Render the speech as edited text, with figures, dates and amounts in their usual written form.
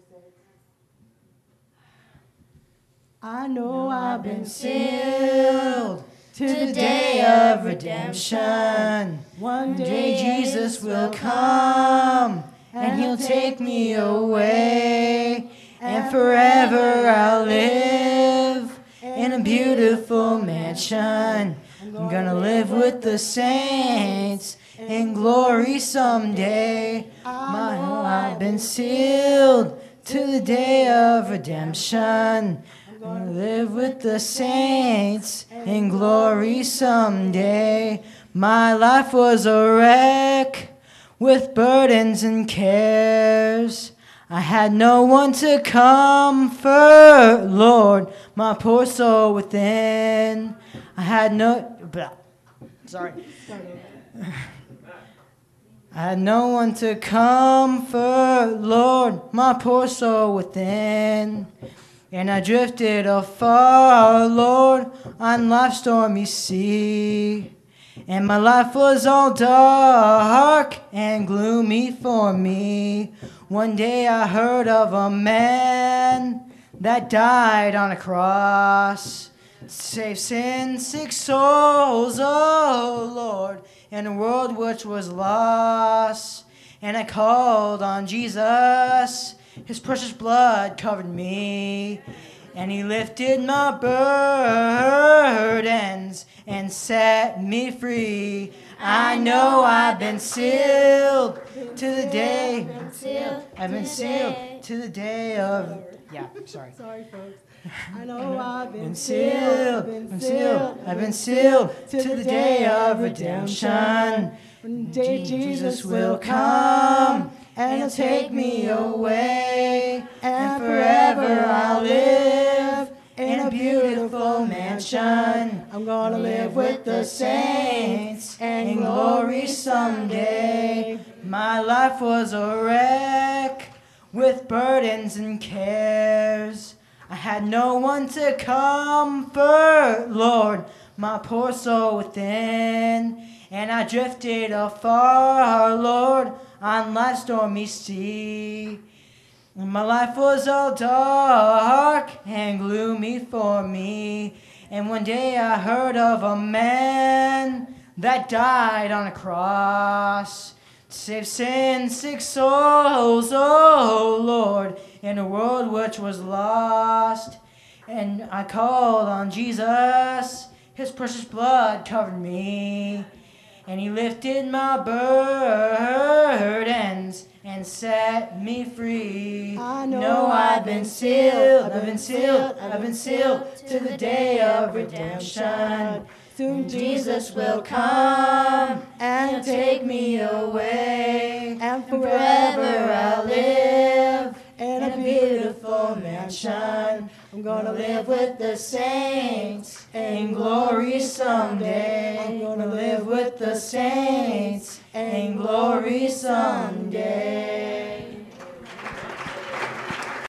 I know I've been sealed to the day of redemption. One day Jesus will come, and he'll take me away, and forever I'll live in a beautiful mansion. I'm gonna live with the saints in glory someday. I've been sealed to the day of redemption. I'm gonna live with the saints in glory someday. My life was a wreck with burdens and cares. I had no one to comfort, Lord, my poor soul within. I had no... Sorry. I had no one to comfort, Lord, my poor soul within. And I drifted afar, Lord, on life's stormy sea. And my life was all dark and gloomy for me. One day I heard of a man that died on a cross to save sin, sick souls, oh Lord, in a world which was lost. And I called on Jesus, his precious blood covered me, and he lifted my burdens and set me free. I know I've been sealed to the day. I've been sealed to the day of... Yeah, sorry. Sorry, folks. I know I've been sealed. I've been sealed to the day of redemption. One day Jesus will come, and he'll take me away, and forever I'll live in a beautiful mansion. I'm gonna live with the saints in glory someday. My life was a wreck with burdens and cares. I had no one to comfort, Lord, my poor soul within. And I drifted afar, Lord, on life's stormy sea. My life was all dark and gloomy for me. And one day I heard of a man that died on a cross to save sin, sick souls, oh Lord, in a world which was lost. And I called on Jesus, his precious blood covered me, and he lifted my burdens and set me free. I know I've been sealed, I've been sealed to the day of redemption. Soon Jesus will come and take me away, and forever I'll live in a beautiful mansion. I'm gonna live with the saints in glory someday. I'm gonna live with the saints in glory someday.